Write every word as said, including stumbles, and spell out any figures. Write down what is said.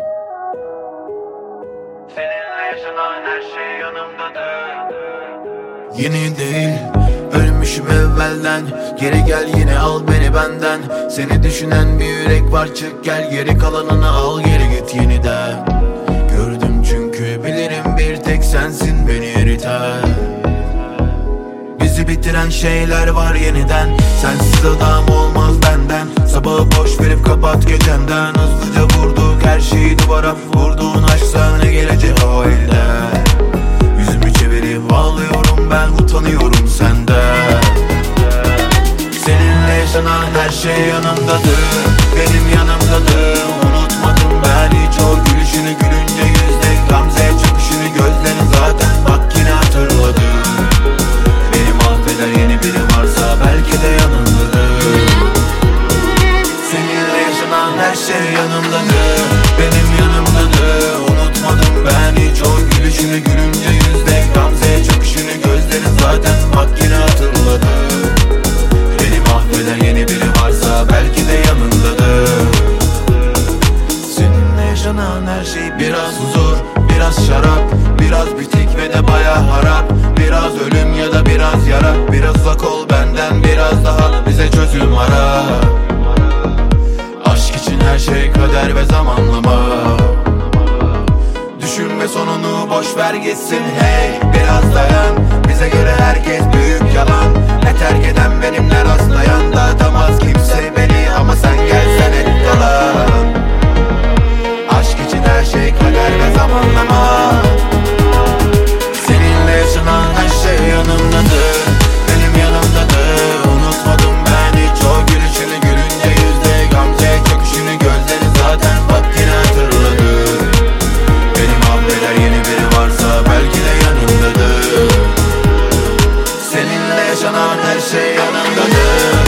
Seninle yaşanan her şey yanımdadır. Yeni değil, ölmüşüm evvelden. Geri gel yine al beni benden. Seni düşünen bir yürek var, çık gel. Geri kalanını al, geri git yeniden. Gördüm çünkü bilirim bir tek sensin beni eriten. Bizi bitiren şeyler var yeniden. Sensiz adam olmaz benden. Sabahı boş verip kapat gecenden. Hızlıca vurduk her şeyi duvara. Vurduğun aşksa ne gelecek o elden. Yüzümü çevirip ağlıyorum ben, utanıyorum senden. Seninle yaşanan her şey yanımdadır. Benim yanımdadır. Unutmadım ben hiç o gülüşünü, gülünce yüzde gamze çöküşünü. Gözlerin zaten bak yine hatırladım. Beni mahveder yeni biri varsa belki de yanımdadır. Seninle yaşanan her şey yanımdadır. Benim yanımdadır. Unutmadım ben hiç o gülüşünü, gülünce yüzde gamze çöküşünü. Gözlerin zaten bak yine hatırladım. Beni mahveder yeni biri varsa belki de yanındadır. Seninle yaşanan her şey biraz huzur, biraz şarap, biraz bitik ve de baya harap. Biraz ölüm ya da biraz yara. Biraz uzak ol benden, biraz daha bize çözüm ara. Aşk için her şey kader ve zamanlama. Düşünme sonunu, boş ver gitsin hey. Biraz dayan, bize göre herkes büyük yalan. Ne terk eden benim ne rastlayan. Dağıtamaz kimse beni ama sen gelsen hep kalan. Aşk için her şey kader ve zamanlama. Seninle yaşanan her şey yanımdadır. Benim yanımdadır. Unutmadım ben hiç o gülüşünü, gülünce yüzde gamze çöküşünü. Gözleri zaten bak yine hatırladım. Beni mahveder yeni biri varsa belki de yanımdadır. Seninle yaşanan her şey yanımdadır.